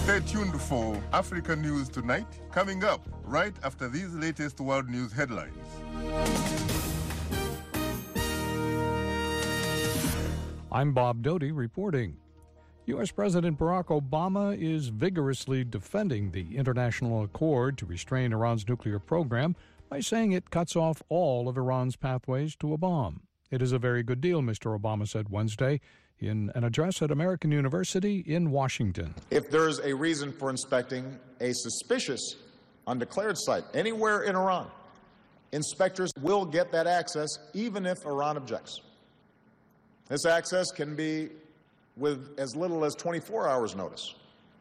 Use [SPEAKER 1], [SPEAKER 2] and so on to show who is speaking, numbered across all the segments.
[SPEAKER 1] Stay tuned for Africa News Tonight, coming up right after these latest world news headlines.
[SPEAKER 2] I'm Bob Doty reporting. U.S. President Barack Obama is vigorously defending the international accord to restrain Iran's nuclear program by saying it cuts off all of Iran's pathways to a bomb. It is a very good deal, Mr. Obama said Wednesday in an address at American University in Washington.
[SPEAKER 3] If there's a reason for inspecting a suspicious, undeclared site anywhere in Iran, inspectors will get that access even if Iran objects. This access can be with as little as 24 hours notice.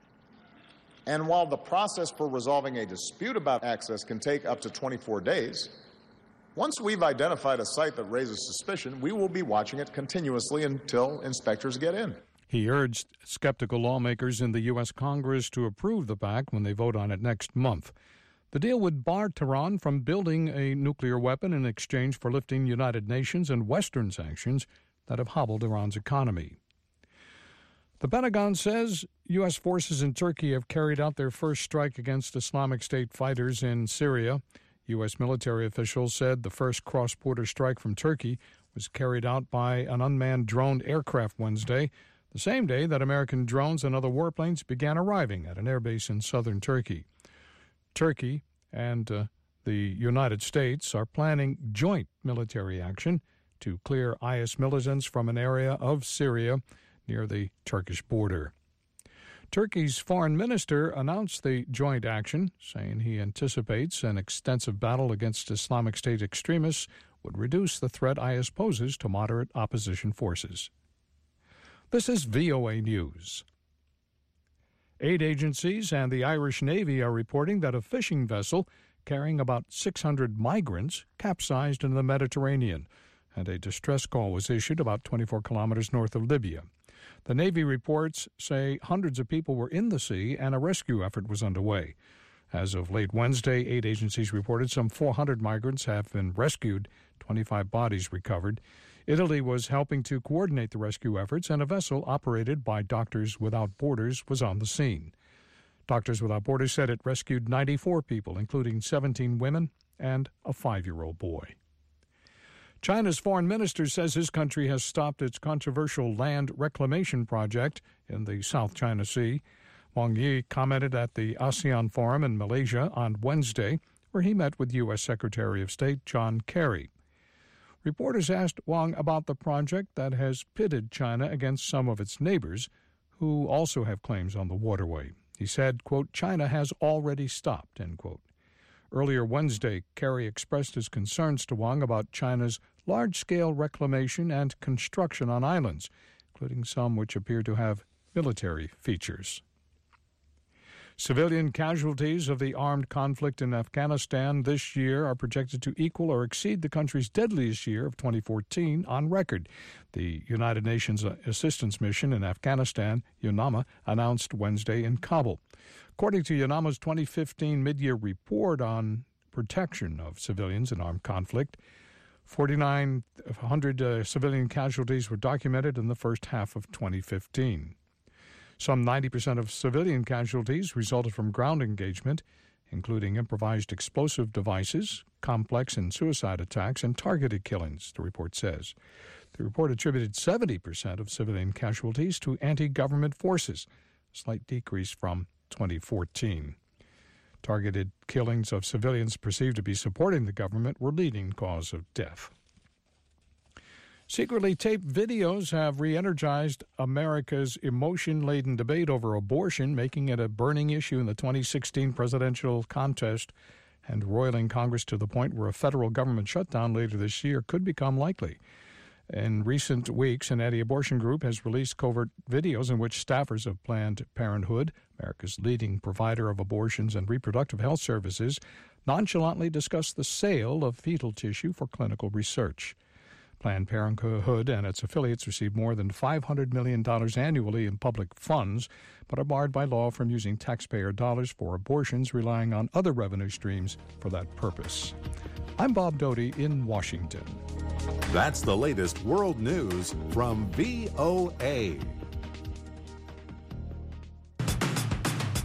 [SPEAKER 3] And while the process for resolving a dispute about access can take up to 24 days, once we've identified a site that raises suspicion, we will be watching it continuously until inspectors get in.
[SPEAKER 2] He urged skeptical lawmakers in the U.S. Congress to approve the pact when they vote on it next month. The deal would bar Tehran from building a nuclear weapon in exchange for lifting United Nations and Western sanctions that have hobbled Iran's economy. The Pentagon says U.S. forces in Turkey have carried out their first strike against Islamic State fighters in Syria. U.S. military officials said the first cross-border strike from Turkey was carried out by an unmanned droned aircraft Wednesday, the same day that American drones and other warplanes began arriving at an airbase in southern Turkey. Turkey and the United States are planning joint military action to clear IS militants from an area of Syria near the Turkish border. Turkey's foreign minister announced the joint action, saying he anticipates an extensive battle against Islamic State extremists would reduce the threat IS poses to moderate opposition forces. This is VOA News. Aid agencies and the Irish Navy are reporting that a fishing vessel carrying about 600 migrants capsized in the Mediterranean, and a distress call was issued about 24 kilometers north of Libya. The Navy reports say hundreds of people were in the sea and a rescue effort was underway. As of late Wednesday, aid agencies reported some 400 migrants have been rescued, 25 bodies recovered. Italy was helping to coordinate the rescue efforts, and a vessel operated by Doctors Without Borders was on the scene. Doctors Without Borders said it rescued 94 people, including 17 women and a 5-year-old boy. China's foreign minister says his country has stopped its controversial land reclamation project in the South China Sea. Wang Yi commented at the ASEAN Forum in Malaysia on Wednesday, where he met with U.S. Secretary of State John Kerry. Reporters asked Wang about the project that has pitted China against some of its neighbors, who also have claims on the waterway. He said, quote, "China has already stopped," end quote. Earlier Wednesday, Kerry expressed his concerns to Wang about China's large-scale reclamation and construction on islands, including some which appear to have military features. Civilian casualties of the armed conflict in Afghanistan this year are projected to equal or exceed the country's deadliest year of 2014 on record. The United Nations Assistance Mission in Afghanistan, UNAMA, announced Wednesday in Kabul. According to UNAMA's 2015 mid-year report on protection of civilians in armed conflict, 4,900 civilian casualties were documented in the first half of 2015. Some 90% of civilian casualties resulted from ground engagement, including improvised explosive devices, complex and suicide attacks, and targeted killings, the report says. The report attributed 70% of civilian casualties to anti-government forces, a slight decrease from 2014. Targeted killings of civilians perceived to be supporting the government were leading cause of death. Secretly taped videos have re-energized America's emotion-laden debate over abortion, making it a burning issue in the 2016 presidential contest and roiling Congress to the point where a federal government shutdown later this year could become likely. In recent weeks, an anti-abortion group has released covert videos in which staffers of Planned Parenthood, America's leading provider of abortions and reproductive health services, nonchalantly discuss the sale of fetal tissue for clinical research. Planned Parenthood and its affiliates receive more than $500 million annually in public funds, but are barred by law from using taxpayer dollars for abortions, relying on other revenue streams for that purpose. I'm Bob Doty in Washington.
[SPEAKER 4] That's the latest world news from VOA.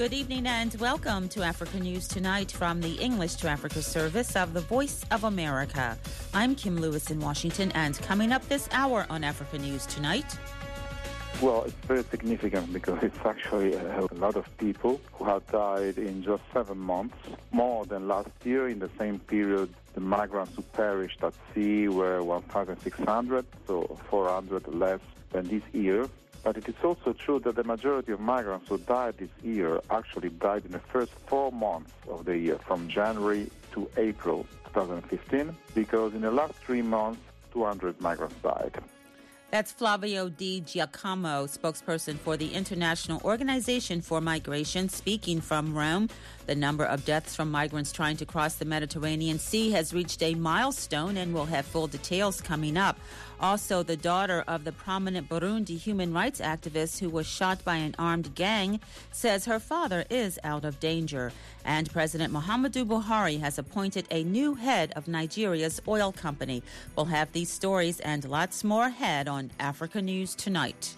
[SPEAKER 5] Good evening and welcome to Africa News Tonight from the English to Africa service of the Voice of America. I'm Kim Lewis in Washington, and coming up this hour on Africa News Tonight.
[SPEAKER 6] Well, it's very significant because it's actually a lot of people who have died in just 7 months, more than last year. In the same period, the migrants who perished at sea were 1,600, so 400 less than this year. But it is also true that the majority of migrants who died this year actually died in the first 4 months of the year, from January to April 2015, because in the last 3 months, 200 migrants died.
[SPEAKER 5] That's Flavio Di Giacomo, spokesperson for the International Organization for Migration, speaking from Rome. The number of deaths from migrants trying to cross the Mediterranean Sea has reached a milestone, and we'll have full details coming up. Also, the daughter of the prominent Burundi human rights activist who was shot by an armed gang says her father is out of danger. And President Muhammadu Buhari has appointed a new head of Nigeria's oil company. We'll have these stories and lots more ahead on Africa News Tonight.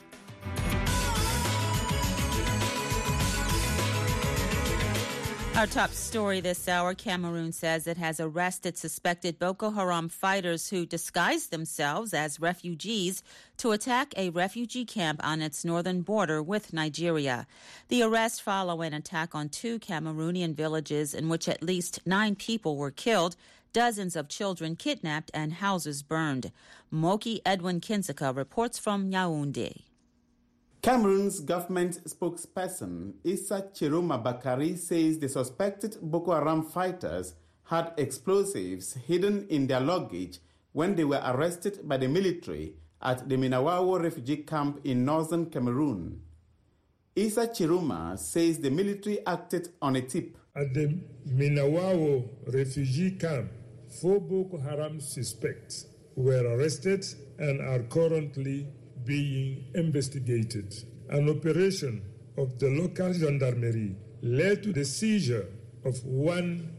[SPEAKER 5] Our top story this hour, Cameroon says it has arrested suspected Boko Haram fighters who disguised themselves as refugees to attack a refugee camp on its northern border with Nigeria. The arrest follow an attack on 2 Cameroonian villages in which at least 9 people were killed, dozens of children kidnapped, and houses burned. Moki Edwin Kinzeka reports from Yaoundé.
[SPEAKER 7] Cameroon's government spokesperson Issa Chiroma Bakari says the suspected Boko Haram fighters had explosives hidden in their luggage when they were arrested by the military at the Minawawo refugee camp in northern Cameroon. Issa Chiroma says the military acted on a tip.
[SPEAKER 8] At the Minawawo refugee camp, 4 Boko Haram suspects were arrested and are currently being investigated. An operation of the local gendarmerie led to the seizure of 1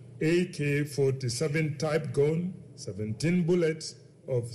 [SPEAKER 8] AK-47 type gun, 17 bullets of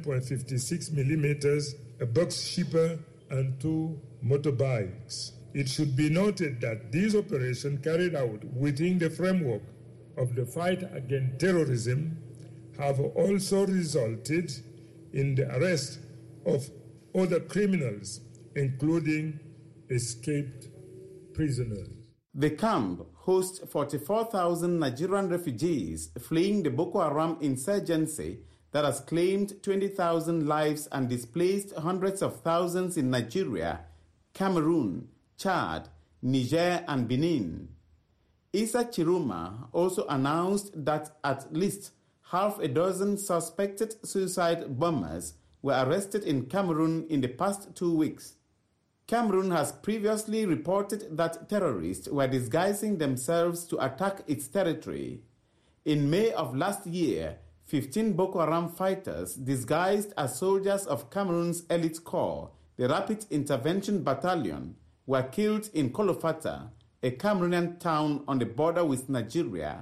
[SPEAKER 8] 7.56 millimeters, a box shipper, and 2 motorbikes. It should be noted that these operations carried out within the framework of the fight against terrorism have also resulted in the arrest of other criminals, including escaped prisoners.
[SPEAKER 7] The camp hosts 44,000 Nigerian refugees fleeing the Boko Haram insurgency that has claimed 20,000 lives and displaced hundreds of thousands in Nigeria, Cameroon, Chad, Niger, and Benin. Issa Chiroma also announced that at least half a dozen suspected suicide bombers were arrested in Cameroon in the past 2 weeks. Cameroon has previously reported that terrorists were disguising themselves to attack its territory. In May of last year, 15 Boko Haram fighters disguised as soldiers of Cameroon's elite corps, the Rapid Intervention Battalion, were killed in Kolofata, a Cameroonian town on the border with Nigeria.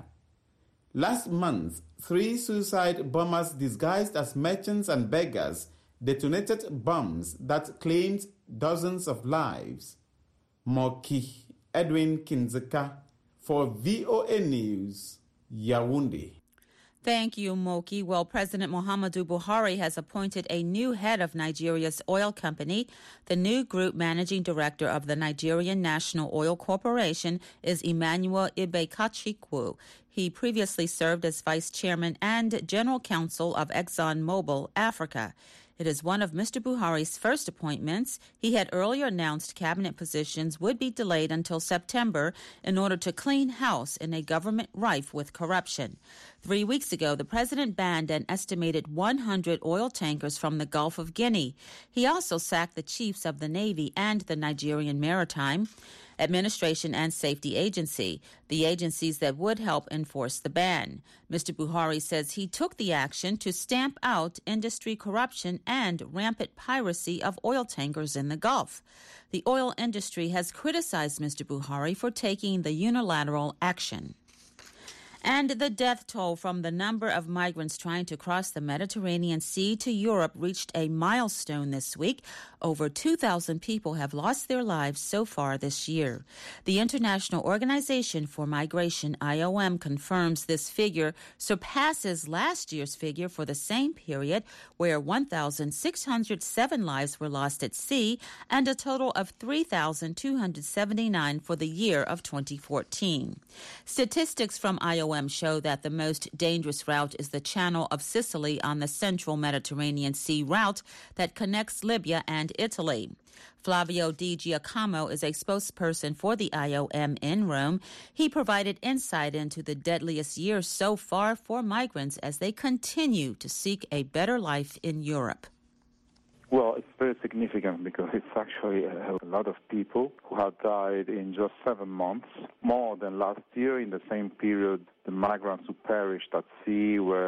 [SPEAKER 7] Last month, 3 suicide bombers disguised as merchants and beggars detonated bombs that claimed dozens of lives. Moki Edwin Kinzeka for VOA News, Yaoundé.
[SPEAKER 5] Thank you, Moki. Well, President Muhammadu Buhari has appointed a new head of Nigeria's oil company. The new group managing director of the Nigerian National Oil Corporation is Emmanuel Ibekachikwu. He previously served as vice chairman and general counsel of ExxonMobil Africa. It is one of Mr. Buhari's first appointments. He had earlier announced cabinet positions would be delayed until September in order to clean house in a government rife with corruption. 3 weeks ago, the president banned an estimated 100 oil tankers from the Gulf of Guinea. He also sacked the chiefs of the Navy and the Nigerian Maritime Administration and Safety Agency, the agencies that would help enforce the ban. Mr. Buhari says he took the action to stamp out industry corruption and rampant piracy of oil tankers in the Gulf. The oil industry has criticized Mr. Buhari for taking the unilateral action. And the death toll from the number of migrants trying to cross the Mediterranean Sea to Europe reached a milestone this week. Over 2,000 people have lost their lives so far this year. The International Organization for Migration, IOM, confirms this figure surpasses last year's figure for the same period, where 1,607 lives were lost at sea and a total of 3,279 for the year of 2014. Statistics from IOM show that the most dangerous route is the Channel of Sicily on the central Mediterranean Sea route that connects Libya and Italy. Flavio Di Giacomo is a spokesperson for the IOM in Rome. He provided insight into the deadliest year so far for migrants as they continue to seek a better life in Europe.
[SPEAKER 6] Well, it's very significant because it's actually a lot of people who have died in just 7 months, more than last year. In the same period, the migrants who perished at sea were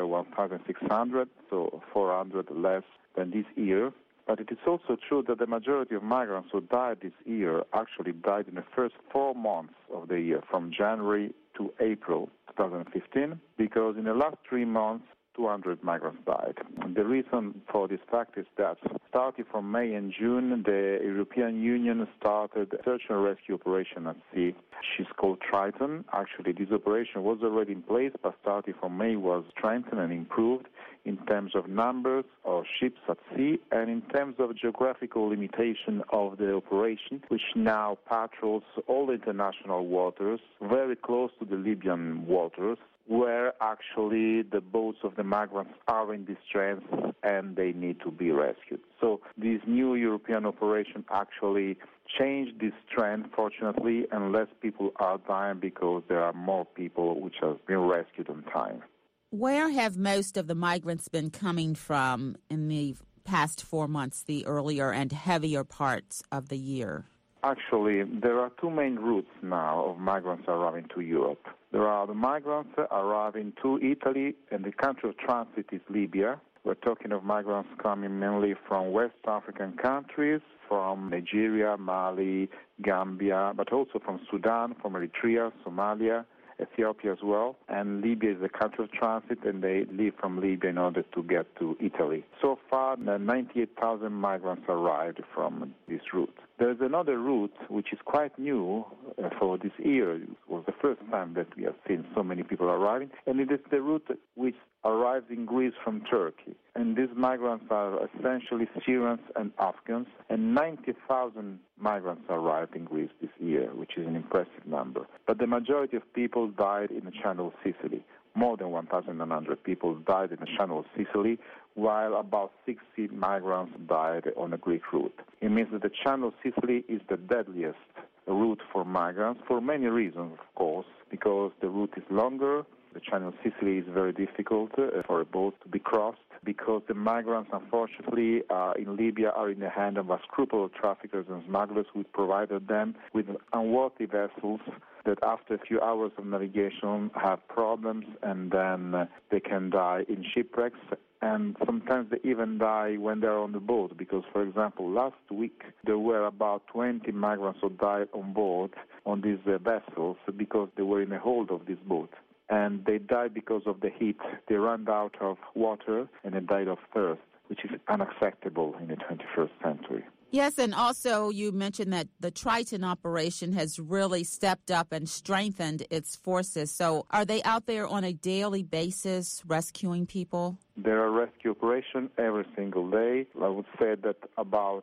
[SPEAKER 6] 1,600, so 400 less than this year. But it is also true that the majority of migrants who died this year actually died in the first 4 months of the year, from January to April 2015, because in the last 3 months, 200 migrants died. The reason for this fact is that starting from May and June, the European Union started a search and rescue operation at sea. She's called Triton. Actually, this operation was already in place, but starting from May was strengthened and improved in terms of numbers of ships at sea and in terms of geographical limitation of the operation, which now patrols all international waters, very close to the Libyan waters, where actually the boats of the migrants are in distress and they need to be rescued. So this new European operation actually changed this trend, fortunately, and less people are dying because there are more people which have been rescued on time.
[SPEAKER 5] Where have most of the migrants been coming from in the past 4 months, the earlier and heavier parts of the year?
[SPEAKER 6] Actually, there are two main routes now of migrants arriving to Europe. There are the migrants arriving to Italy, and the country of transit is Libya. We're talking of migrants coming mainly from West African countries, from Nigeria, Mali, Gambia, but also from Sudan, from Eritrea, Somalia, Ethiopia as well, and Libya is the country of transit, and they leave from Libya in order to get to Italy. So far, 98,000 migrants arrived from this route. There's another route which is quite new for this year. It was the first time that we have seen so many people arriving, and it is the route which arrives in Greece from Turkey. And these migrants are essentially Syrians and Afghans, and 90,000 migrants arrived in Greece this year, which is an impressive number. But the majority of people died in the Channel of Sicily. More than 1,100 people died in the Channel of Sicily, while about 60 migrants died on the Greek route. It means that the Channel of Sicily is the deadliest route for migrants, for many reasons, of course, because the route is longer. The Channel of Sicily is very difficult for a boat to be crossed, because the migrants, unfortunately, in Libya are in the hand of unscrupulous traffickers and smugglers who provided them with unworthy vessels that after a few hours of navigation have problems, and then they can die in shipwrecks. And sometimes they even die when they're on the boat, because, for example, last week there were about 20 migrants who died on board on these vessels because they were in the hold of this boat. And they died because of the heat. They ran out of water and they died of thirst, which is unacceptable in the 21st century.
[SPEAKER 5] Yes, and also you mentioned that the Triton operation has really stepped up and strengthened its forces. So are they out there on a daily basis rescuing people?
[SPEAKER 6] There are rescue operations every single day. I would say that about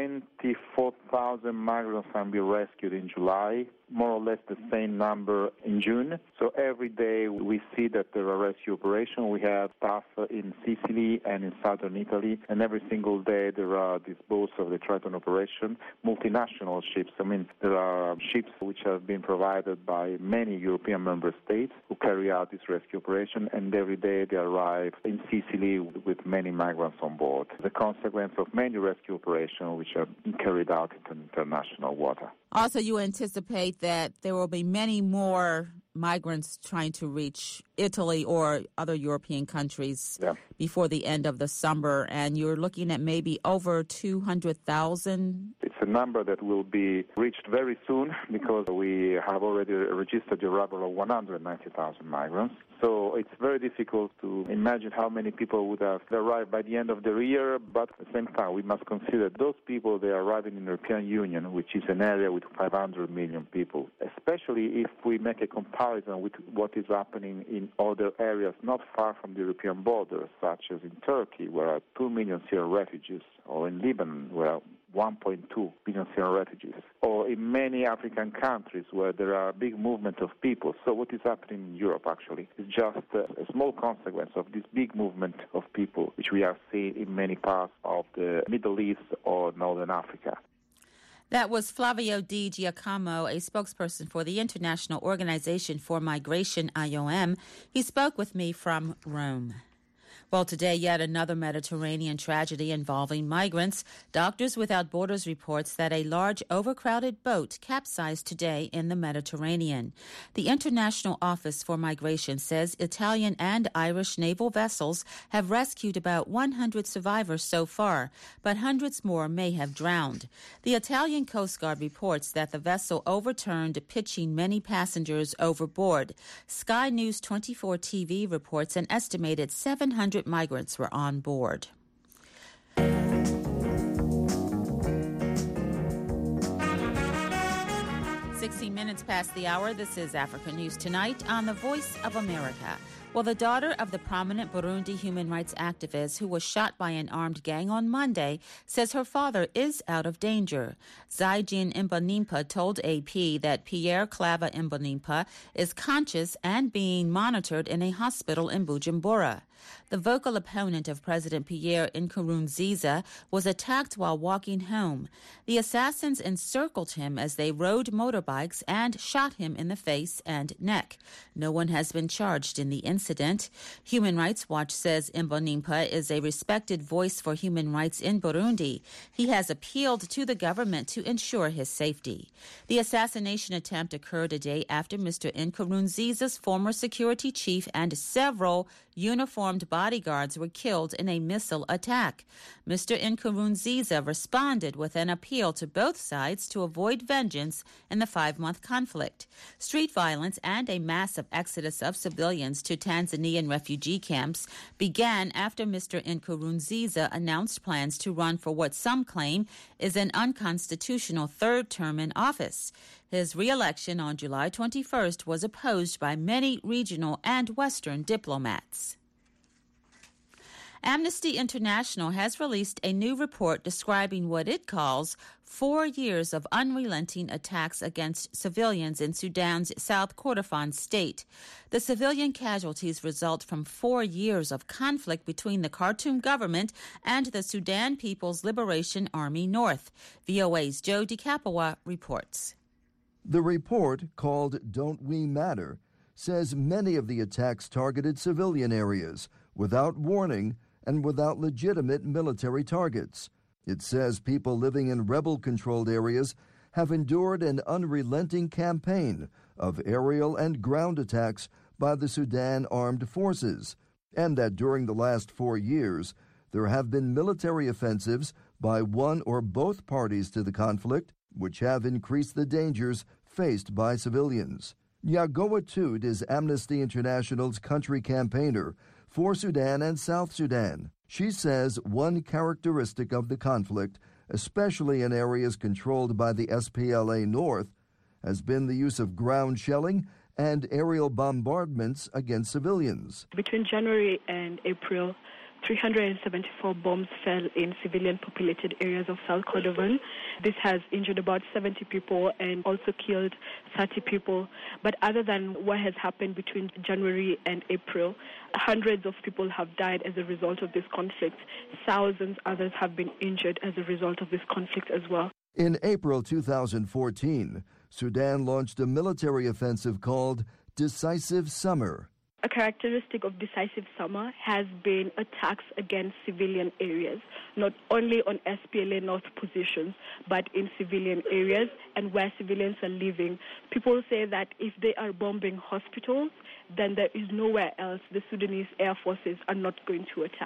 [SPEAKER 6] 24,000 migrants have been rescued in July, more or less the same number in June. So every day we see that there are rescue operations. We have staff in Sicily and in southern Italy, and every single day there are these boats of the Triton operation, multinational ships. I mean, there are ships which have been provided by many European member states who carry out this rescue operation, and every day they arrive in Sicily with many migrants on board. The consequence of many rescue operations which are carried out in international water.
[SPEAKER 5] Also, you anticipate that there will be many more migrants trying to reach Italy or other European countries before the end of the summer, and you're looking at maybe over 200,000?
[SPEAKER 6] It's a a number that will be reached very soon because we have already registered the arrival of 190,000 migrants. So it's very difficult to imagine how many people would have arrived by the end of the year, but at the same time we must consider those people, they are arriving in the European Union, which is an area with 500 million people, especially if we make a comparison with what is happening in other areas not far from the European border, such as in Turkey, where are 2 million Syrian refugees, or in Lebanon, where 1.2 billion Syrian refugees, or in many African countries where there are big movement of people. So what is happening in Europe, actually, is just a small consequence of this big movement of people, which we are seeing in many parts of the Middle East or Northern Africa.
[SPEAKER 5] That was Flavio Di Giacomo, a spokesperson for the International Organization for Migration, IOM. He spoke with me from Rome. Well, today, yet another Mediterranean tragedy involving migrants. Doctors Without Borders reports that a large overcrowded boat capsized today in the Mediterranean. The International Office for Migration says Italian and Irish naval vessels have rescued about 100 survivors so far, but hundreds more may have drowned. The Italian Coast Guard reports that the vessel overturned, pitching many passengers overboard. Sky News 24 TV reports an estimated 700 migrants were on board. 16 minutes past the hour. This is Africa News Tonight on the Voice of America. Well, the daughter of the prominent Burundi human rights activist who was shot by an armed gang on Monday says her father is out of danger. Zaijin Imbonimpa told AP that Pierre Claver Imbonimpa is conscious and being monitored in a hospital in Bujumbura. The vocal opponent of President Pierre Nkurunziza was attacked while walking home. The assassins encircled him as they rode motorbikes and shot him in the face and neck. No one has been charged in the incident. Human Rights Watch says Imbonimpa is a respected voice for human rights in Burundi. He has appealed to the government to ensure his safety. The assassination attempt occurred a day after Mr. Nkurunziza's former security chief and several uniformed bodyguards were killed in a missile attack. Mr. Nkurunziza responded with an appeal to both sides to avoid vengeance in the 5-month conflict. Street violence and a massive exodus of civilians to Tanzanian refugee camps began after Mr. Nkurunziza announced plans to run for what some claim is an unconstitutional third term in office. His re-election on July 21st was opposed by many regional and Western diplomats. Amnesty International has released a new report describing what it calls 4 years of unrelenting attacks against civilians in Sudan's South Kordofan state. The civilian casualties result from 4 years of conflict between the Khartoum government and the Sudan People's Liberation Army North. VOA's Joe DiCapua reports.
[SPEAKER 9] The report, called Don't We Matter, says many of the attacks targeted civilian areas without warning and without legitimate military targets. It says people living in rebel-controlled areas have endured an unrelenting campaign of aerial and ground attacks by the Sudan Armed Forces, and that during the last 4 years, there have been military offensives by one or both parties to the conflict, which have increased the dangers faced by civilians. Yagoa Toot is Amnesty International's country campaigner for Sudan and South Sudan. She says one characteristic of the conflict, especially in areas controlled by the SPLA North, has been the use of ground shelling and aerial bombardments against civilians.
[SPEAKER 10] Between January and April, 374 bombs fell in civilian populated areas of South Kordofan. This has injured about 70 people and also killed 30 people. But other than what has happened between January and April, hundreds of people have died as a result of this conflict. Thousands others have been injured as a result of this conflict as well.
[SPEAKER 9] In April 2014, Sudan launched a military offensive called Decisive Summer.
[SPEAKER 10] A characteristic of Decisive Summer has been attacks against civilian areas, not only on SPLA North positions, but in civilian areas and where civilians are living. People say that if they are bombing hospitals, then there is nowhere else the Sudanese Air Forces are not going to attack.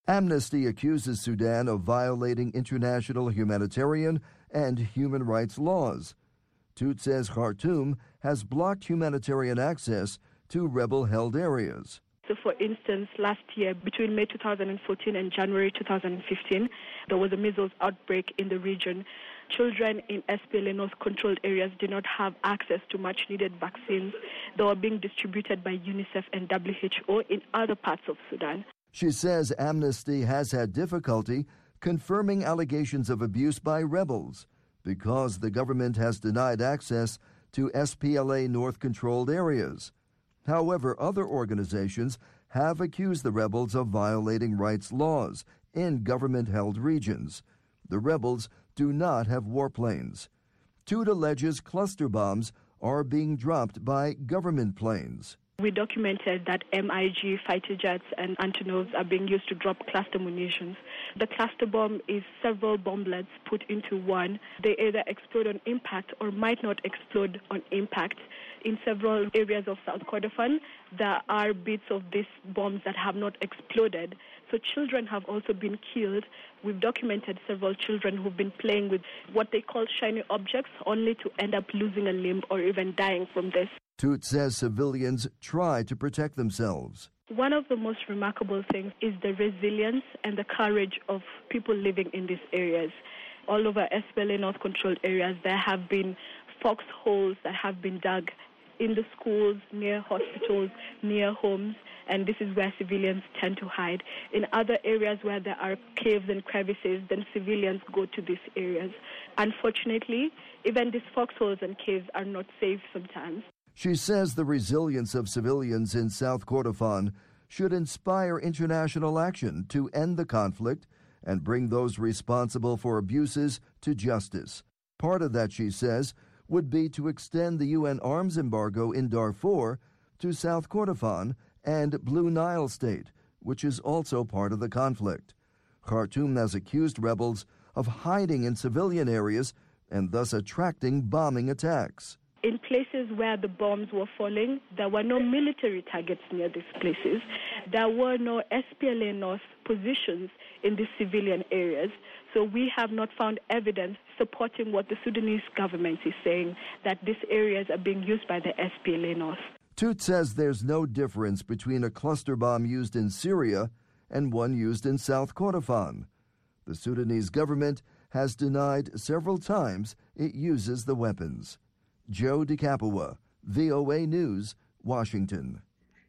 [SPEAKER 9] Amnesty accuses Sudan of violating international humanitarian and human rights laws. Toot says Khartoum has blocked humanitarian access to rebel-held areas.
[SPEAKER 10] So, for instance, last year, between May 2014 and January 2015, there was a measles outbreak in the region. Children in SPLA-North-controlled areas did not have access to much-needed vaccines that were being distributed by UNICEF and WHO in other parts of Sudan.
[SPEAKER 9] She says Amnesty has had difficulty confirming allegations of abuse by rebels because the government has denied access to SPLA-North-controlled areas. However, other organizations have accused the rebels of violating rights laws in government-held regions. The rebels do not have warplanes. Toot alleges cluster bombs are being dropped by government planes.
[SPEAKER 10] We documented that MiG fighter jets and Antonovs are being used to drop cluster munitions. The cluster bomb is several bomblets put into one. They either explode on impact or might not explode on impact. In several areas of South Kordofan, there are bits of these bombs that have not exploded. So children have also been killed. We've documented several children who've been playing with what they call shiny objects, only to end up losing a limb or even dying from this.
[SPEAKER 9] Toot says civilians try to protect themselves.
[SPEAKER 10] One of the most remarkable things is the resilience and the courage of people living in these areas. All over SPLA-North-controlled areas, there have been foxholes that have been dug in the schools, near hospitals, near homes, and this is where civilians tend to hide. In other areas where there are caves and crevices, then civilians go to these areas. Unfortunately, even these foxholes and caves are not safe sometimes.
[SPEAKER 9] She says the resilience of civilians in South Kordofan should inspire international action to end the conflict and bring those responsible for abuses to justice. Part of that, she says, would be to extend the UN arms embargo in Darfur to South Kordofan and Blue Nile State, which is also part of the conflict. Khartoum has accused rebels of hiding in civilian areas and thus attracting bombing attacks.
[SPEAKER 10] In places where the bombs were falling, there were no military targets near these places. There were no SPLA-North positions in these civilian areas. So we have not found evidence supporting what the Sudanese government is saying, that these areas are being used by the SPLA-North.
[SPEAKER 9] Toot says there's no difference between a cluster bomb used in Syria and one used in South Kordofan. The Sudanese government has denied several times it uses the weapons. Joe DeCapua, VOA News, Washington.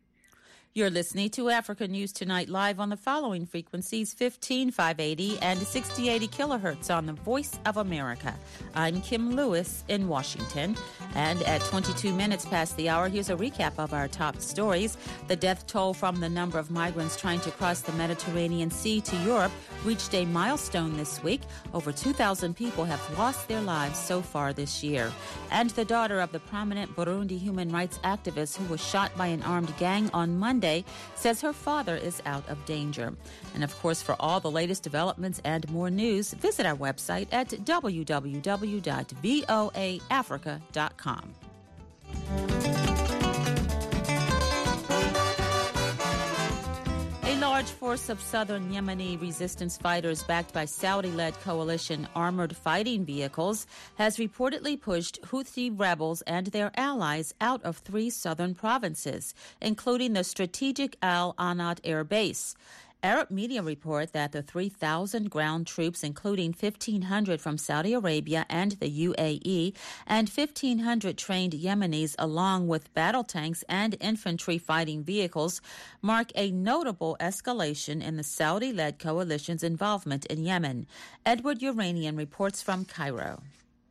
[SPEAKER 5] You're listening to Africa News Tonight live on the following frequencies: 15580 and 6080 kilohertz on the Voice of America. I'm Kim Lewis in Washington. And at 22 minutes past the hour, here's a recap of our top stories. The death toll from the number of migrants trying to cross the Mediterranean Sea to Europe reached a milestone this week. Over 2,000 people have lost their lives so far this year. And the daughter of the prominent Burundi human rights activist who was shot by an armed gang on Monday says her father is out of danger. And of course, for all the latest developments and more news, visit our website at www.voaafrica.com. A large force of southern Yemeni resistance fighters backed by Saudi-led coalition armored fighting vehicles has reportedly pushed Houthi rebels and their allies out of 3 southern provinces, including the strategic Al Anat air base. Arab media report that the 3,000 ground troops, including 1,500 from Saudi Arabia and the UAE, and 1,500 trained Yemenis, along with battle tanks and infantry fighting vehicles, mark a notable escalation in the Saudi-led coalition's involvement in Yemen. Edward Uranian reports from Cairo.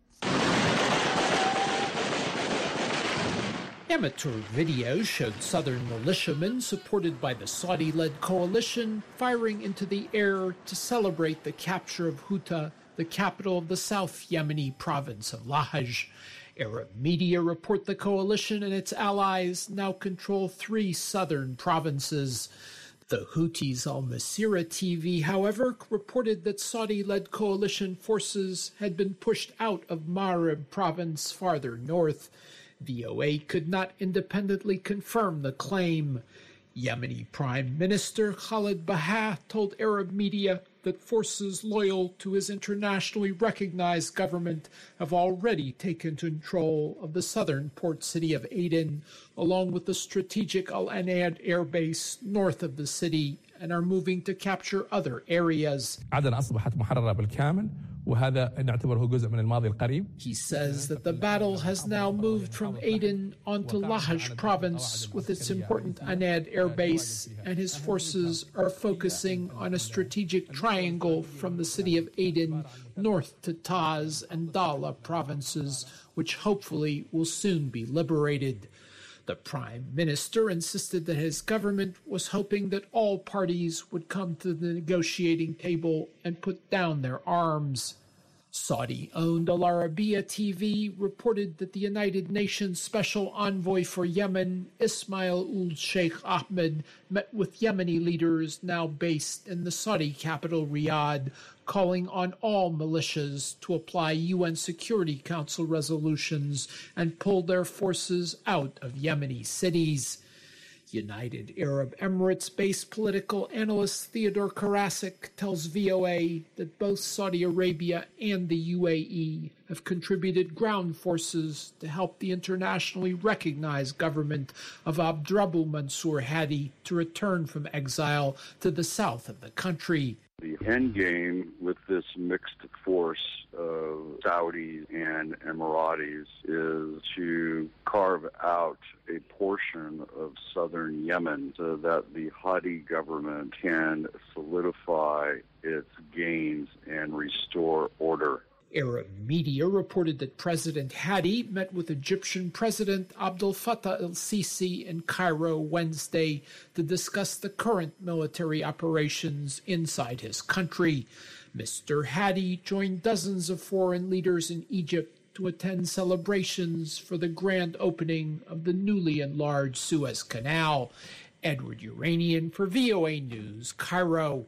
[SPEAKER 11] Amateur videos showed southern militiamen supported by the Saudi-led coalition firing into the air to celebrate the capture of Houthi, the capital of the South Yemeni province of Lahej. Arab media report the coalition and its allies now control 3 southern provinces. The Houthis' Al Masirah TV, however, reported that Saudi-led coalition forces had been pushed out of Marib province farther north. VOA could not independently confirm the claim. Yemeni Prime Minister Khalid Bahah told Arab media that forces loyal to his internationally recognized government have already taken control of the southern port city of Aden, along with the strategic Al Anad air base north of the city, and are moving to capture other areas. He says that the battle has now moved from Aden onto Lahej province with its important Anad air base, and his forces are focusing on a strategic triangle from the city of Aden north to Taz and Dala provinces, which hopefully will soon be liberated. The Prime Minister insisted that his government was hoping that all parties would come to the negotiating table and put down their arms. Saudi-owned Al Arabiya TV reported that the United Nations Special Envoy for Yemen, Ismail Ould Sheikh Ahmed, met with Yemeni leaders now based in the Saudi capital Riyadh, calling on all militias to apply UN Security Council resolutions and pull their forces out of Yemeni cities. United Arab Emirates-based political analyst Theodore Karasik tells VOA that both Saudi Arabia and the UAE have contributed ground forces to help the internationally recognized government of Abdrabbuh Mansour Hadi to return from exile to the south of the country.
[SPEAKER 12] The end game with this mixed force of Saudis and Emiratis is to carve out a portion of southern Yemen so that the Hadi government can solidify its gains and restore order.
[SPEAKER 11] Arab media reported that President Hadi met with Egyptian President Abdel Fattah el-Sisi in Cairo Wednesday to discuss the current military operations inside his country. Mr. Hadi joined dozens of foreign leaders in Egypt to attend celebrations for the grand opening of the newly enlarged Suez Canal. Edward Uranian for VOA News, Cairo.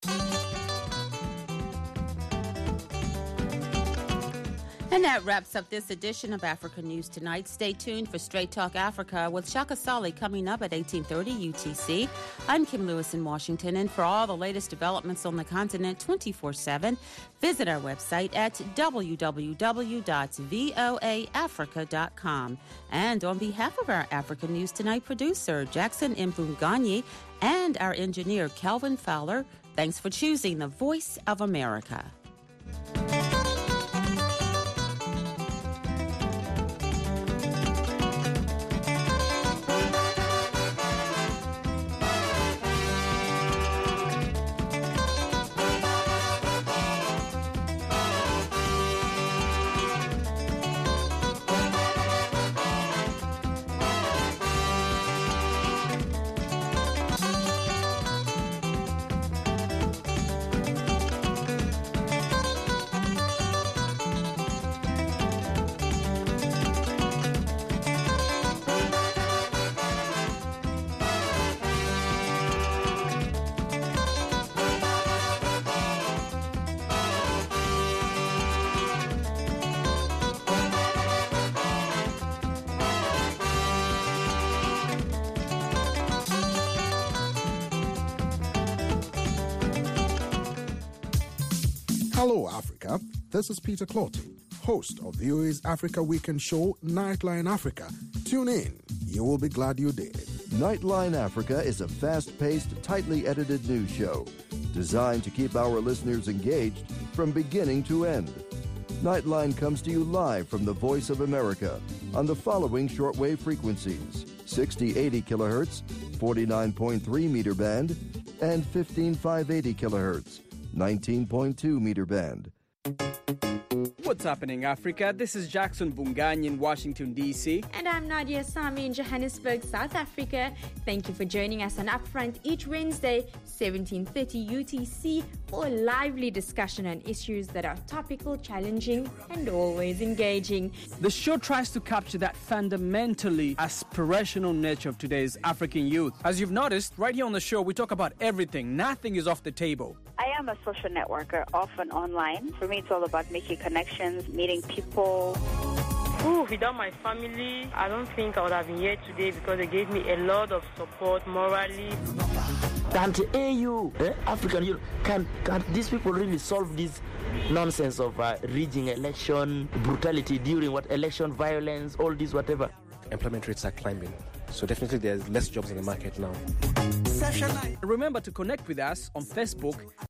[SPEAKER 5] And that wraps up this edition of Africa News Tonight. Stay tuned for Straight Talk Africa with Shaka Sali coming up at 18:30 UTC. I'm Kim Lewis in Washington, and for all the latest developments on the continent 24/7, visit our website at www.voaafrica.com. And on behalf of our Africa News Tonight producer, Jackson Mbunganyi, and our engineer, Kelvin Fowler, thanks for choosing the Voice of America.
[SPEAKER 13] Hello, Africa. This is Peter Clotty, host of VOA's Africa Weekend show, Nightline Africa. Tune in. You will be glad you did.
[SPEAKER 9] Nightline Africa is a fast-paced, tightly edited news show designed to keep our listeners engaged from beginning to end. Nightline comes to you live from the Voice of America on the following shortwave frequencies: 6080 kilohertz, 49.3 meter band, and 15580 kilohertz, 19.2 meter band.
[SPEAKER 14] What's happening, Africa? This is Jackson Mbunganyi in Washington, D.C.
[SPEAKER 15] And I'm Nadia Sami in Johannesburg, South Africa. Thank you for joining us on Upfront each Wednesday, 17:30 UTC, for a lively discussion on issues that are topical, challenging, and always engaging.
[SPEAKER 14] The show tries to capture that fundamentally aspirational nature of today's African youth. As you've noticed, right here on the show, we talk about everything. Nothing is off the table.
[SPEAKER 16] I am a social networker, often online. For me, it's all about making connections, meeting people. Without my family, I don't think I would have been here today because they gave me a lot of support morally.
[SPEAKER 17] Can't AU, African Union, can these people really solve this nonsense of rigging election, brutality during election violence, all this whatever?
[SPEAKER 18] Employment rates are climbing, so definitely there's less jobs in the market now.
[SPEAKER 14] Remember to connect with us on Facebook